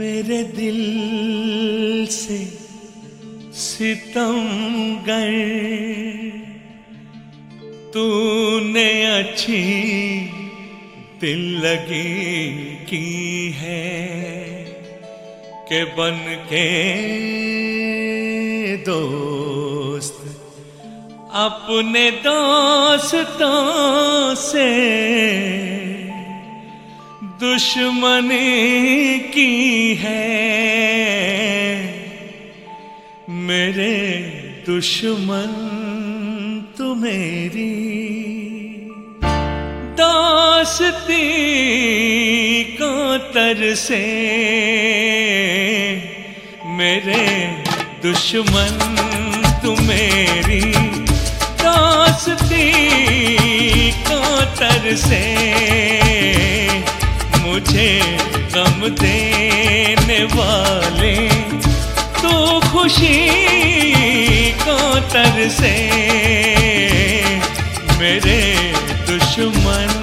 मेरे दिल से सितमगर तूने अच्छी दिल लगी की है कि बन के दोस्त अपने दोस्तों से दुश्मनी की है। मेरे दुश्मन तू मेरी दोस्ती को तरसे। मेरे दुश्मन तू मेरी दोस्ती को तरसे। मुझे गम देने वाले तू खुशी को तरसे। मेरे दुश्मन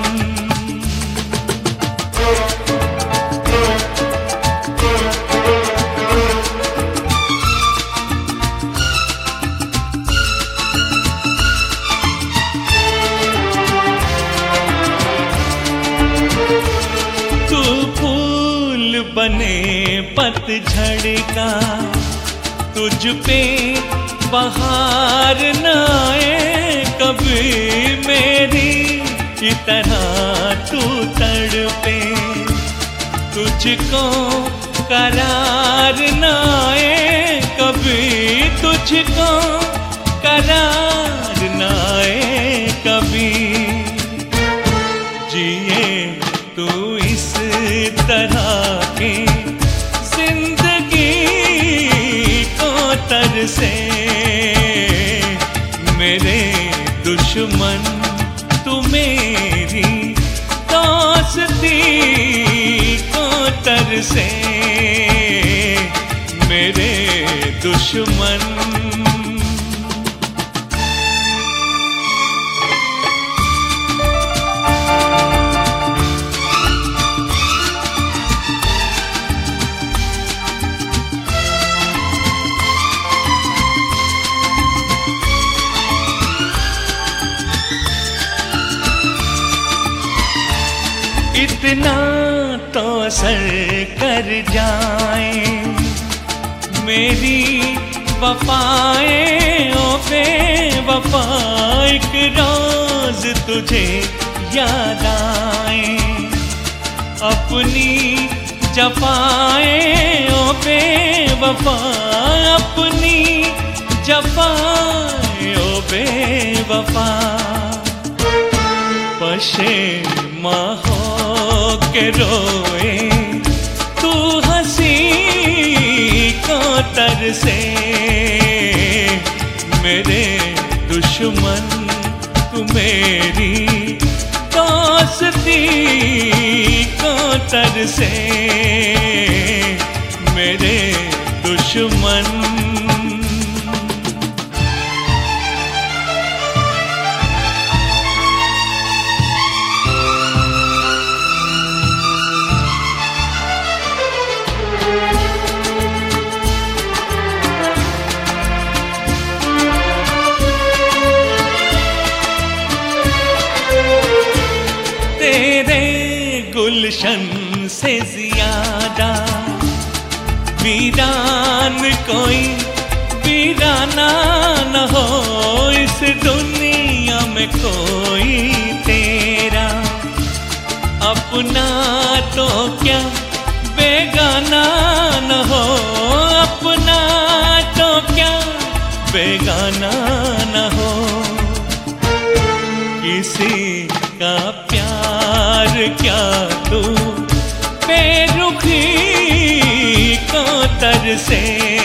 बने पतझड़ का तुझ पे बहार न आए कभी मेरी की तरह तू तड़पे। तुझको करार न आए कभी तुझको करार न आए कभी। जिए तू इस तरह की जिंदगी को तरसे। मेरे दुश्मन तू मेरी दोस्ती को तरसे। मेरे दुश्मन इतना तो असर कर जाए मेरी वफाएं ओ बेवफा। एक रोज तुझे याद आए अपनी जफाएं ओ बेवफा। अपनी जफाएं ओ बेवफा। पशेमा हो के रोए तू हंसी को तरसे। मेरे दुश्मन तू मेरी दोस्ती को तरसे। मेरे दुश्मन गुलशन से ज्यादा वीरान कोई वीराना न हो इस दुनिया में कोई तेरा। अपना तो क्या बेगाना न हो अपना तो क्या बेगाना न हो। किसी का प्यार क्या तू बेरुखी को तरसे।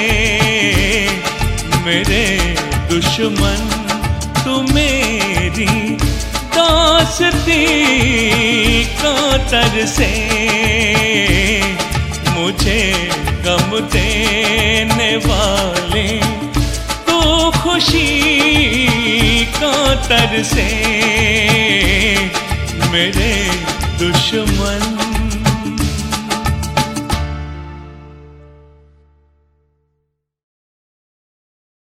मेरे दुश्मन तू मेरी दोस्ती को तरसे। मुझे गम देने वाले तू खुशी को तरसे। मेरे दुश्मन